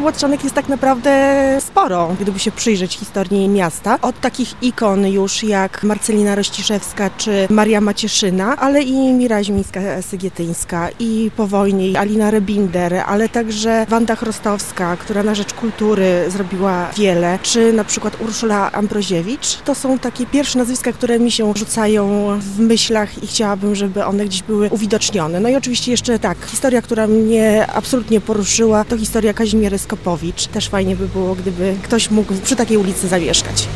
Władczanek jest tak naprawdę sporo, gdyby się przyjrzeć historii miasta. Od takich ikon już jak Marcelina Rościszewska czy Maria Macieszyna, ale i Mira Ziemińska-Sygietyńska i po wojnie Alina Rebinder, ale także Wanda Chrostowska, która na rzecz kultury zrobiła wiele, czy na przykład Urszula Ambroziewicz. To są takie pierwsze nazwiska, które mi się rzucają w myślach i chciałabym, żeby one gdzieś były uwidocznione. No i oczywiście jeszcze tak, historia, która mnie absolutnie poruszyła, to historia Kazimiery Skopowicz. Też fajnie by było, gdyby ktoś mógł przy takiej ulicy zamieszkać.